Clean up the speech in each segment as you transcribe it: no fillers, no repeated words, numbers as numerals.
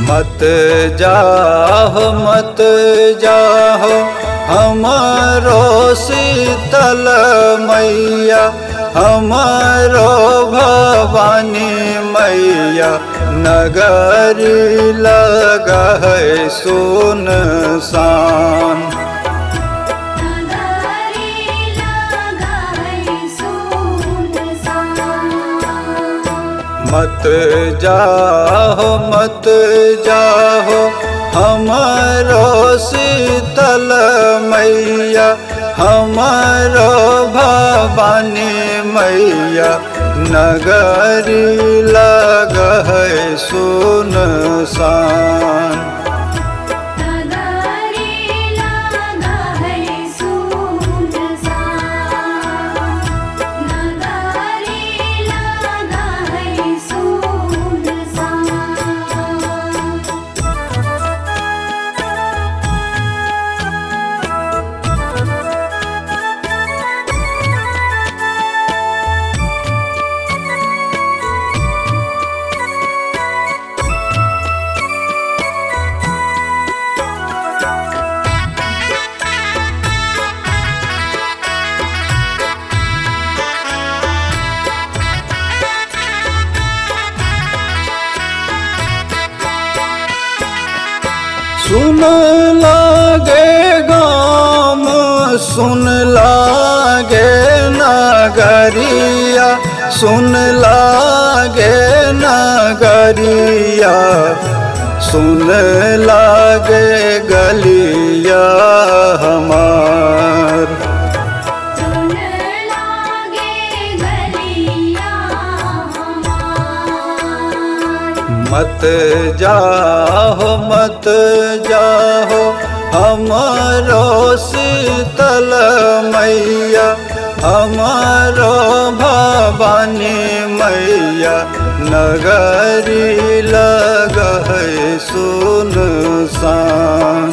मत जाहो हमारो शीतल मैया, हमारो भवानी मैया, नगरी लगा है सुनसान। मत जाहो हमारो शीतल मैया, हमारो भवानी मैया, नगरी लगा है सुनसान। सुन लागे गाम, सुन लागे नगरिया, सुन लागे नगरिया, सुन लागे गलिया हमार। मत जाहो हमारो शीतल मैया, हमारो भवानी मैया, नगरी लगा है सुनसान।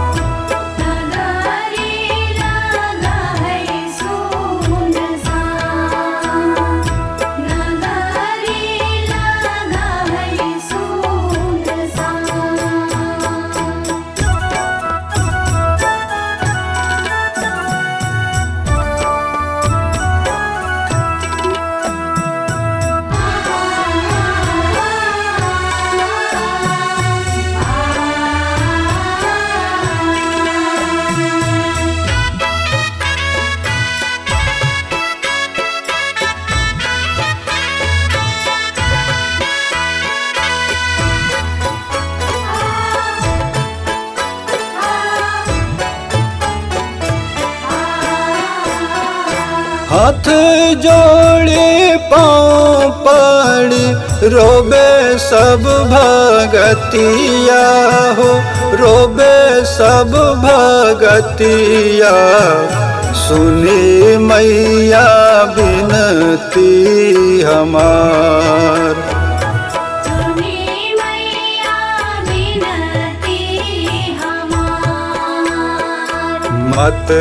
हाथ जोड़े पाँव पड़ी रोबे सब भगतिया हो, रोबे सब भगतिया, सुनी मैया बिनती हमार। मत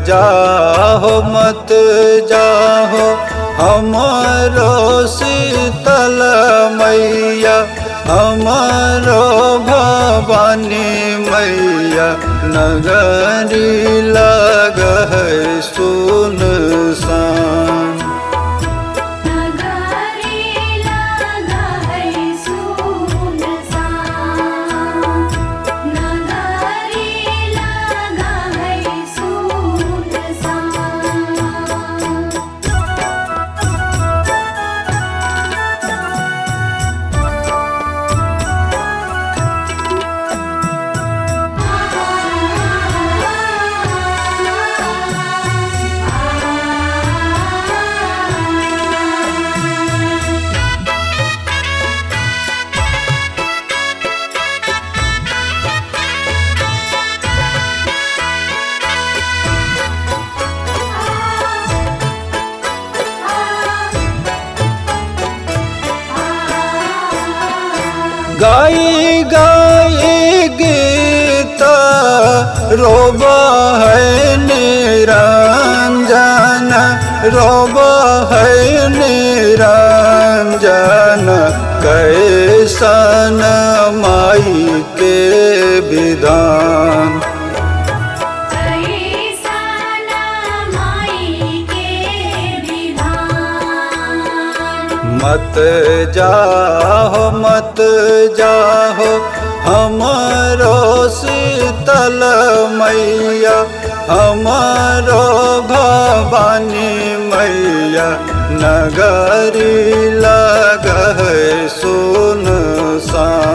जाहो हमारो शीतल मैया, हमारो भवानी मैया, नगरी लगा है सुनसान। गाई गाई गीता रोबा है निरंजन, रोबा है निरंजन, कैसन माई मत जाहो हमारो शीतल मैया, हमारो भवानी मैया। नगरी लग सुनसान